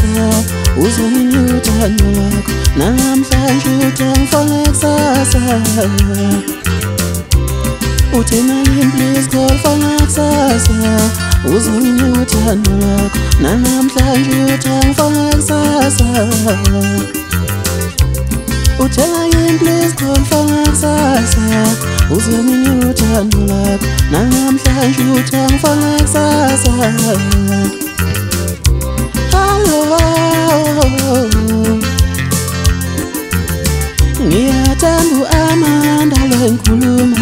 uzonginyutha nolwakho namhlanje utangifaka kusasa uthena yini please call faka kusasa uzonginyutha nolwakho namhlanje utangifaka kusasa uthena yini please call faka kusasa uzonginyutha nolwakho namhlanje utangifaka kusasa ngiyathanda u-Amanda lo engikhuluma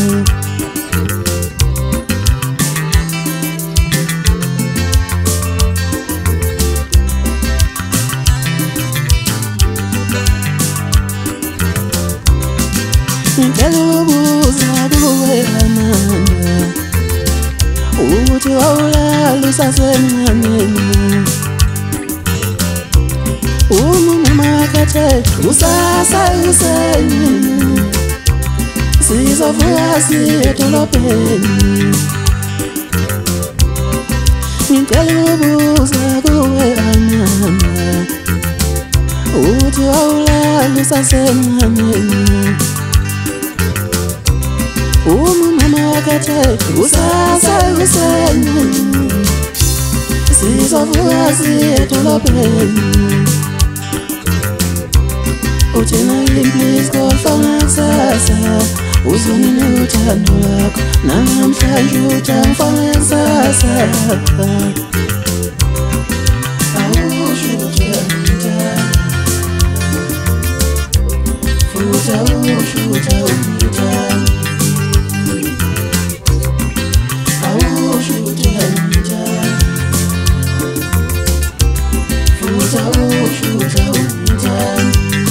ngicela ukubuza kuwe Amanda ukuthi wawulala usasemncane umama kathe usasa useni sizovuka siye edolobheni ngicela ukubuza kuwe Amanda ukuthi wawulala usasemncane umama kathe usasa useni sizovuka siye edolobheni uthena yini please call faka kusasa uzonginyutha nolwakho namhlanje utangifaka kusasa awusho ukuthi uyangithanda futhi awusho ukuthi awungithandi awusho ukuthi uyangithanda futhi awusho ukuthi awungithandi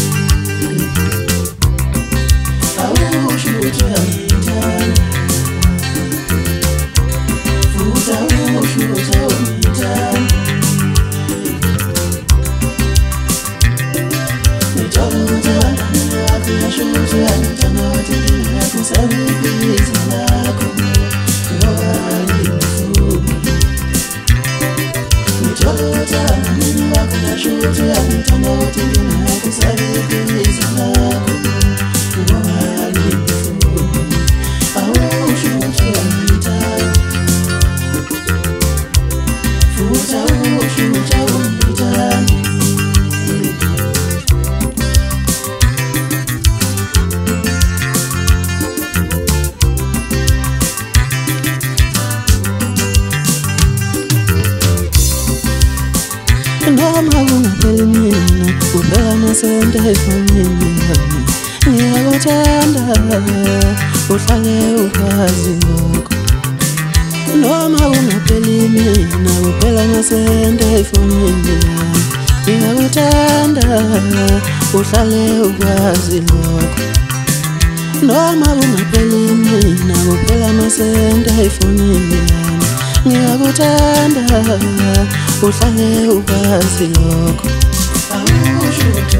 noma kungapheli mina ubeka amasenta efonini yami ngiyakuthanda uhlale ukwazi lokho noma kungapheli mina ubeka amasenta efonini yami ngiyakuthanda uhlale ukwazi lokho noma kungapheli mina ubeka amasenta efonini yami ngiyakuthanda uhlale ukwazi lokho awusho ukuthi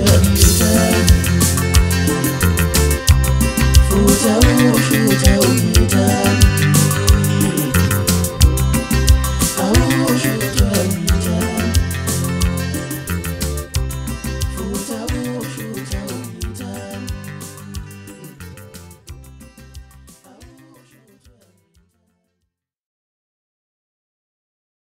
uyangithanda futhi awusho ukuthi awungithandi